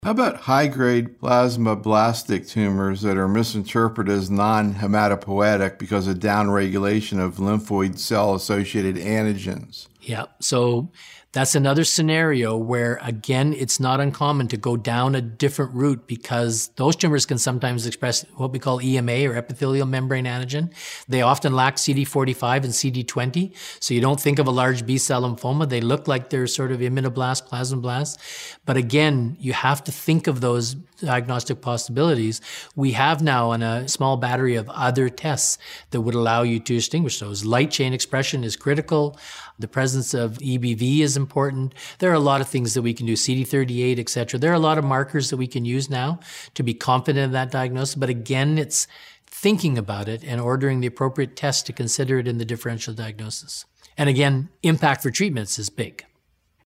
How about high-grade plasmablastic tumors that are misinterpreted as non-hematopoietic because of downregulation of lymphoid cell-associated antigens? Yeah, so that's another scenario where, again, it's not uncommon to go down a different route because those tumors can sometimes express what we call EMA or epithelial membrane antigen. They often lack CD45 and CD20, so you don't think of a large B-cell lymphoma. They look like they're sort of immunoblast, plasmablasts. But again, you have to think of those diagnostic possibilities. We have now a small battery of other tests that would allow you to distinguish those. Light chain expression is critical. The presence of EBV is important. There are a lot of things that we can do, CD38, et cetera. There are a lot of markers that we can use now to be confident in that diagnosis. But again, it's thinking about it and ordering the appropriate test to consider it in the differential diagnosis. And again, impact for treatments is big.